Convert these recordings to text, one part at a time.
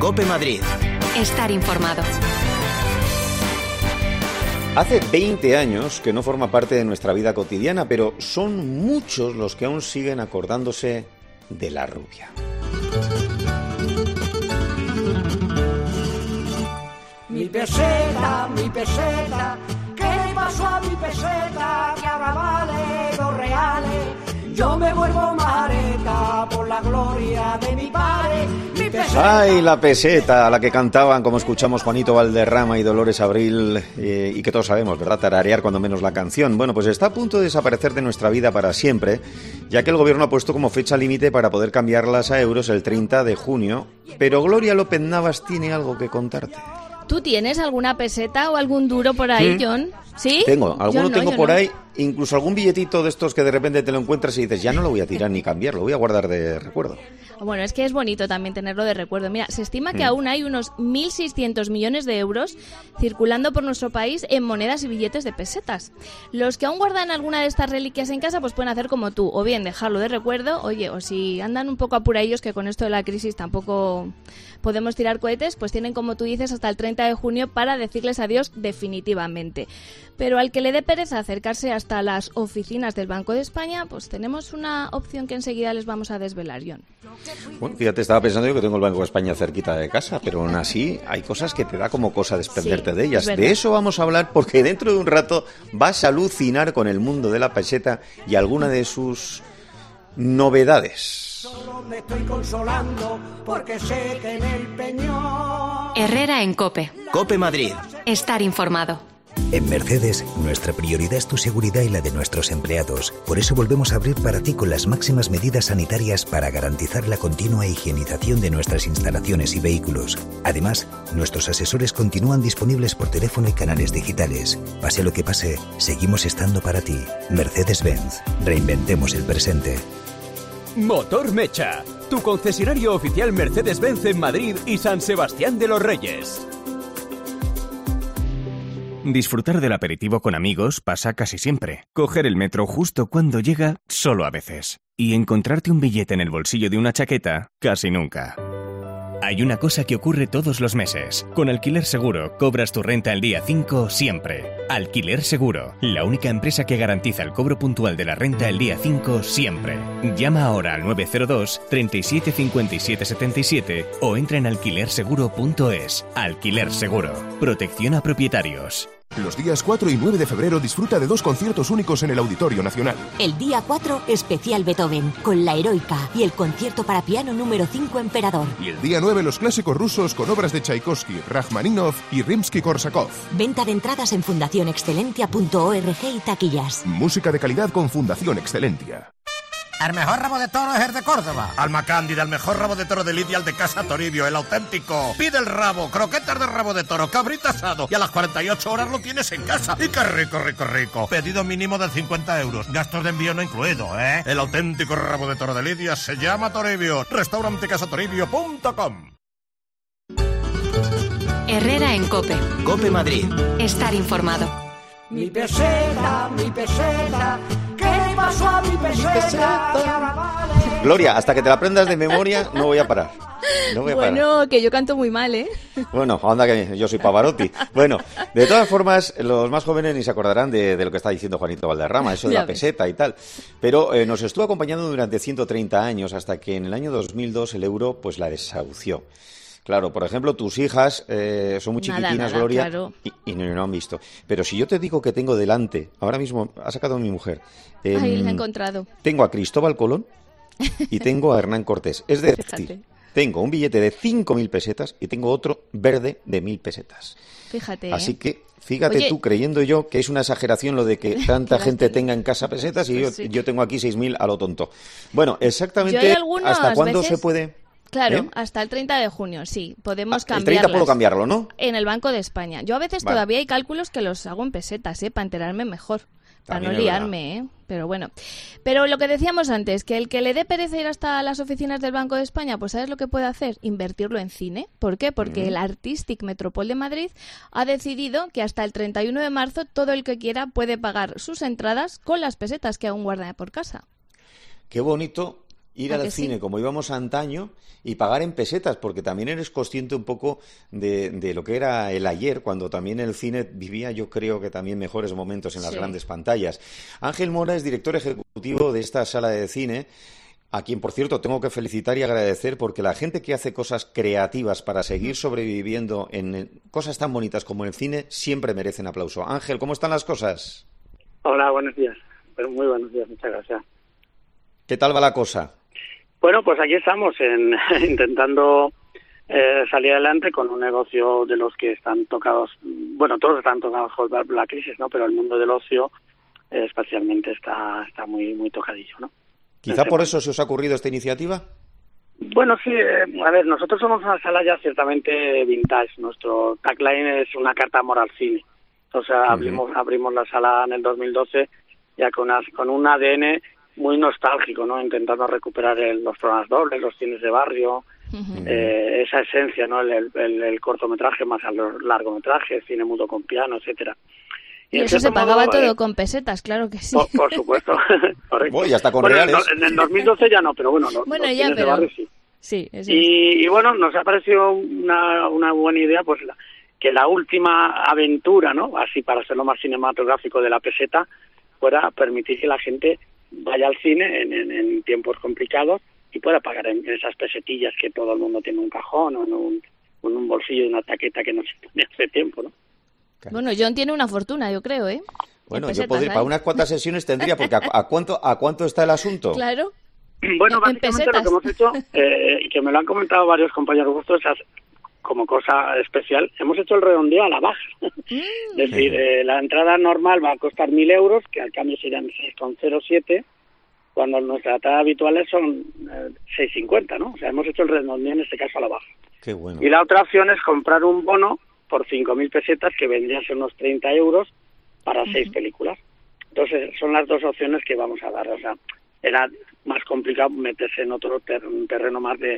COPE Madrid. Estar informado. Hace 20 años que no forma parte de nuestra vida cotidiana, pero son muchos los que aún siguen acordándose de la rubia. Mi peseta, ¿qué le pasó a mi peseta? Que ahora vale 2 reales. Yo me vuelvo mareta por la gloria de mi padre. Mi peseta. ¡Ay, la peseta! A la que cantaban, como escuchamos, Juanito Valderrama y Dolores Abril, y que todos sabemos, ¿verdad?, tararear cuando menos la canción. Bueno, pues está a punto de desaparecer de nuestra vida para siempre, ya que el gobierno ha puesto como fecha límite para poder cambiarlas a euros el 30 de junio. Pero Gloria López Navas tiene algo que contarte. ¿Tú tienes alguna peseta o algún duro por ahí, John? ¿Sí? Tengo por ahí, incluso algún billetito de estos que de repente te lo encuentras y dices, ya no lo voy a tirar ni cambiar, lo voy a guardar de recuerdo. Bueno, es que es bonito también tenerlo de recuerdo. Mira, se estima que aún hay unos 1.600 millones de euros circulando por nuestro país en monedas y billetes de pesetas. Los que aún guardan alguna de estas reliquias en casa, pues pueden hacer como tú, o bien dejarlo de recuerdo, oye, o si andan un poco apuradillos, que con esto de la crisis tampoco podemos tirar cohetes, pues tienen, como tú dices, hasta el 30 de junio para decirles adiós definitivamente. Pero al que le dé pereza acercarse hasta las oficinas del Banco de España, pues tenemos una opción que enseguida les vamos a desvelar, John. Bueno, fíjate, estaba pensando yo que tengo el Banco de España cerquita de casa, pero aún así hay cosas que te da como cosa desprenderte de ellas. De eso vamos a hablar porque dentro de un rato vas a alucinar con el mundo de la peseta y alguna de sus novedades. Solo me estoy consolando porque sé que en el peñón. Herrera en COPE. COPE Madrid. Estar informado. En Mercedes, nuestra prioridad es tu seguridad y la de nuestros empleados. Por eso volvemos a abrir para ti con las máximas medidas sanitarias para garantizar la continua higienización de nuestras instalaciones y vehículos. Además, nuestros asesores continúan disponibles por teléfono y canales digitales. Pase lo que pase, seguimos estando para ti. Mercedes-Benz. Reinventemos el presente. Motor Mecha, tu concesionario oficial Mercedes-Benz en Madrid y San Sebastián de los Reyes. Disfrutar del aperitivo con amigos pasa casi siempre. Coger el metro justo cuando llega, solo a veces. Y encontrarte un billete en el bolsillo de una chaqueta, casi nunca. Hay una cosa que ocurre todos los meses. Con Alquiler Seguro, cobras tu renta el día 5 siempre. Alquiler Seguro, la única empresa que garantiza el cobro puntual de la renta el día 5 siempre. Llama ahora al 902 37 57 77 o entra en alquilerseguro.es. Alquiler Seguro. Protección a propietarios. Los días 4 y 9 de febrero disfruta de 2 conciertos únicos en el Auditorio Nacional. El día 4, especial Beethoven, con La Heroica y el concierto para piano número 5 Emperador. Y el día 9, los clásicos rusos con obras de Tchaikovsky, Rachmaninoff y Rimsky-Korsakov. Venta de entradas en fundacionexcelentia.org y taquillas. Música de calidad con Fundación Excelentia. El mejor rabo de toro es el de Córdoba. Alma Cándida, el mejor rabo de toro de Lidia, el de Casa Toribio, el auténtico. Pide el rabo, croquetas de rabo de toro, cabrito asado. Y a las 48 horas lo tienes en casa. Y qué rico, rico, rico. Pedido mínimo de 50 euros. Gastos de envío no incluido, ¿eh? El auténtico rabo de toro de Lidia se llama Toribio. Restaurantecasatoribio.com. Herrera en COPE. COPE Madrid. Estar informado. Mi peseta, ¿qué le pasó a mi peseta? Que ahora vale. Gloria, hasta que te la aprendas de memoria no voy a parar. Bueno, que yo canto muy mal, ¿eh? Bueno, anda que yo soy Pavarotti. Bueno, de todas formas, los más jóvenes ni se acordarán de lo que está diciendo Juanito Valderrama, eso de la peseta y tal. Pero nos estuvo acompañando durante 130 años hasta que en el año 2002 el euro pues la desahució. Claro, por ejemplo, tus hijas son muy chiquitinas, Gloria, claro. y no han visto. Pero si yo te digo que tengo delante, ahora mismo ha sacado mi mujer. Ahí la he encontrado. Tengo a Cristóbal Colón y tengo a Hernán Cortés. Es decir, tengo un billete de 5.000 pesetas y tengo otro verde de 1.000 pesetas. Fíjate. Así que, fíjate tú, creyendo yo que es una exageración lo de que tanta gente tenga en casa pesetas y pues yo tengo aquí 6.000 a lo tonto. Bueno, exactamente, ¿hasta cuándo se puede...? Claro, hasta el 30 de junio, sí, podemos cambiarlas. El 30 puedo cambiarlo, ¿no? En el Banco de España. Yo a veces todavía hay cálculos que los hago en pesetas, para enterarme mejor, para no liarme, Pero bueno. Pero lo que decíamos antes, que el que le dé pereza ir hasta las oficinas del Banco de España, pues ¿sabes lo que puede hacer? Invertirlo en cine. ¿Por qué? Porque el Artistic Metropol de Madrid ha decidido que hasta el 31 de marzo todo el que quiera puede pagar sus entradas con las pesetas que aún guarda por casa. Qué bonito ir al cine como íbamos antaño y pagar en pesetas, porque también eres consciente un poco de lo que era el ayer, cuando también el cine vivía, yo creo que también mejores momentos en las grandes pantallas. Ángel Mora es director ejecutivo de esta sala de cine, a quien, por cierto, tengo que felicitar y agradecer, porque la gente que hace cosas creativas para seguir sobreviviendo en cosas tan bonitas como el cine siempre merecen aplauso. Ángel, ¿cómo están las cosas? Hola, buenos días. Muy buenos días, muchas gracias. ¿Qué tal va la cosa? Bueno, pues aquí estamos intentando salir adelante con un negocio de los que están tocados, bueno, todos están tocados por la crisis, ¿no? Pero el mundo del ocio especialmente está muy tocadillo, ¿no? ¿Quizá por eso se os ha ocurrido esta iniciativa? Bueno, sí, a ver, nosotros somos una sala ya ciertamente vintage. Nuestro tagline es una carta amor al cine. O sea, abrimos la sala en el 2012 ya con un ADN muy nostálgico, ¿no? Intentando recuperar los programas dobles, los cines de barrio, esa esencia, ¿no? El cortometraje más al largometraje, cine mudo con piano, etcétera. Y eso se pagaba todo con pesetas, claro que sí. Por supuesto. Bueno, ya está con reales. En el 2012 ya no, pero bueno, los ya, cines de barrio sí. Sí, eso y bueno, nos ha parecido una buena idea, pues que la última aventura, ¿no? Así para hacerlo más cinematográfico de la peseta, fuera permitir que la gente vaya al cine en tiempos complicados y pueda pagar en esas pesetillas que todo el mundo tiene en un cajón o en un bolsillo de una taqueta que no se pone hace tiempo, ¿no? Claro. Bueno, John tiene una fortuna, yo creo, ¿eh? Bueno, yo podría, para unas cuantas sesiones tendría, porque ¿a cuánto está el asunto? Claro. Bueno, básicamente lo que hemos hecho, y que me lo han comentado varios compañeros vuestros, como cosa especial, hemos hecho el redondeo a la baja. Es decir, la entrada normal va a costar 1.000 euros, que al cambio serían 6,07, cuando nuestras entradas habituales son 6,50, ¿no? O sea, hemos hecho el redondeo en este caso a la baja. Qué bueno. Y la otra opción es comprar un bono por 5.000 pesetas, que vendrían a ser unos 30 euros para 6 películas. Entonces, son las dos opciones que vamos a dar. O sea, era más complicado meterse en otro terreno más de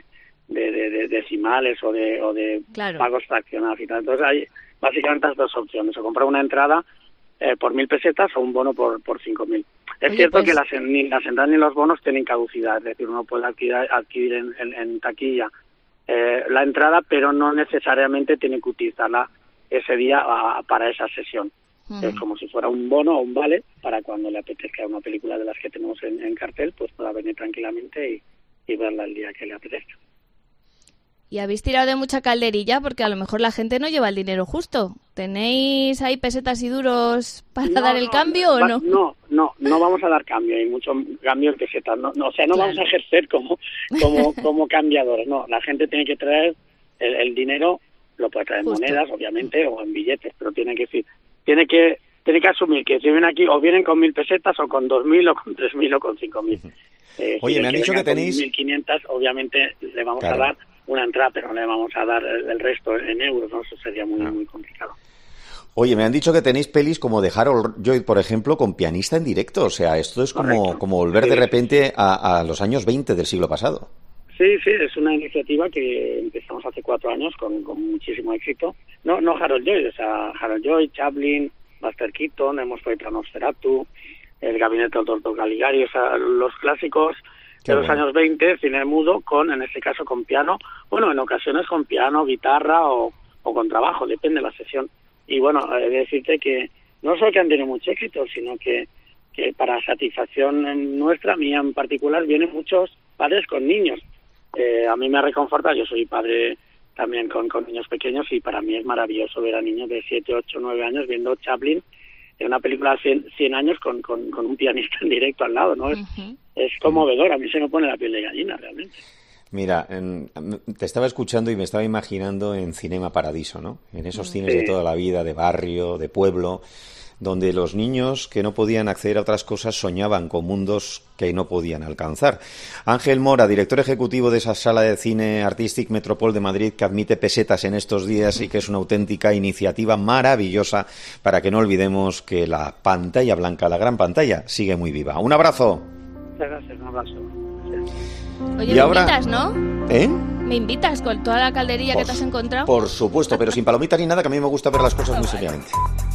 decimales o de claro, pagos fraccionados y tal. Entonces hay básicamente las dos opciones, o comprar una entrada por 1.000 pesetas o un bono por 5.000. Es cierto que ni las entradas ni los bonos tienen caducidad, es decir, uno puede adquirir en taquilla la entrada, pero no necesariamente tiene que utilizarla ese día para esa sesión. Es como si fuera un bono o un vale para cuando le apetezca una película de las que tenemos en cartel, pues pueda venir tranquilamente y verla el día que le apetezca. ¿Y habéis tirado de mucha calderilla? Porque a lo mejor la gente no lleva el dinero justo. ¿Tenéis ahí pesetas y duros para dar el cambio o no? No vamos a dar cambio, hay mucho cambio en pesetas. No, o sea, no vamos a ejercer como cambiadores, no. La gente tiene que traer el dinero, lo puede traer en monedas, obviamente, o en billetes, pero tiene que asumir que si vienen aquí o vienen con 1.000 pesetas o con 2.000 o con 3.000 o con 5.000. Oye, me han dicho que tenéis 1.500, obviamente le vamos a dar una entrada, pero no le vamos a dar el resto en euros, ¿no? Eso sería muy complicado. Oye, me han dicho que tenéis pelis como de Harold Lloyd, por ejemplo, con pianista en directo. O sea, esto es como volver de repente a los años 20 del siglo pasado. Sí, es una iniciativa que empezamos hace 4 años con muchísimo éxito. No Harold Lloyd, o sea, Harold Lloyd, Chaplin, Buster Keaton, hemos feito Nosferatu, El gabinete del doctor Caligari, o sea, los clásicos de los años 20, cine mudo, en este caso con piano, bueno, en ocasiones con piano, guitarra o con trabajo, depende de la sesión. Y bueno, he de decirte que no solo que han tenido mucho éxito, sino que para satisfacción nuestra, mía en particular, vienen muchos padres con niños. A mí me reconforta, yo soy padre también con niños pequeños y para mí es maravilloso ver a niños de 7, 8, 9 años viendo Chaplin en una película de 100 años con un pianista en directo al lado, ¿no? Es conmovedor, a mí se me pone la piel de gallina realmente. Mira, te estaba escuchando y me estaba imaginando en Cinema Paradiso, ¿no? En esos cines de toda la vida, de barrio, de pueblo, donde los niños que no podían acceder a otras cosas soñaban con mundos que no podían alcanzar. Ángel Mora, director ejecutivo de esa sala de cine Artistic Metropol de Madrid, que admite pesetas en estos días y que es una auténtica iniciativa maravillosa para que no olvidemos que la pantalla blanca, la gran pantalla, sigue muy viva. Un abrazo. Muchas gracias, un abrazo. Oye, me invitas, ¿no? ¿Eh? ¿Me invitas con toda la calderilla que te has encontrado? Por supuesto, pero sin palomitas ni nada, que a mí me gusta ver las cosas muy seriamente.